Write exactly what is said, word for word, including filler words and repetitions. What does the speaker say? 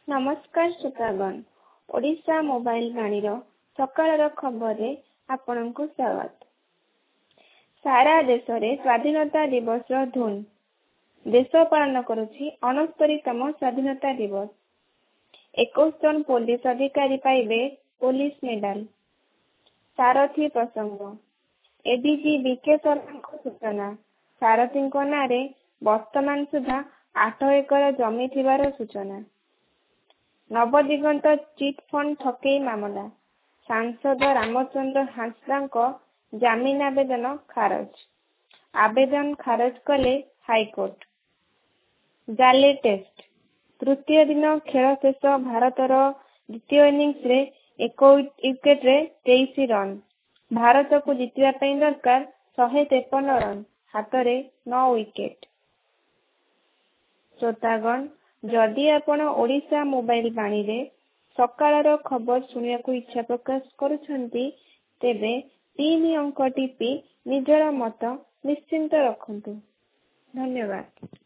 नमस्कार श्रोतागण ओडिशा मोबाइल बाणीर सकाळर खबर आपनकु स्वागत। सारा देश रे स्वाधीनता दिवस धूम देश पालन करुछि अणस्तरीतम स्वाधीनता दिवस। इक्कीस जन पुलिस अधिकारी पाइबे पुलिस मेडल। सारथी प्रसंग एडीजी बीके शर्मा सूचना सारथी नारे वर्तमान सुधा आठ एकर जमी थिबार सूचना। नवदिगंत चिट फंड ठकई मामला सांसद रामचंद्र हांसदा जमीन आवेदन खारज आवेदन खारज कले हाईकोर्ट। जाले टेस्ट तृतीय दिन खेल शेष भारतर द्वितीय इनिंग्स रे एक विकेट रे तेईस रन भारत को जितवा दरकार शहे तेपन रन हाथ रे नौ विकेट। श्रोतागण जदि आपण ओडिशा मोबाइल बाणी रे सकाळर खबर सुनिया को इच्छा प्रकाश करुछंती तेबे तीन अंक टीपी निजर मत निश्चिंत रखंतु। धन्यवाद।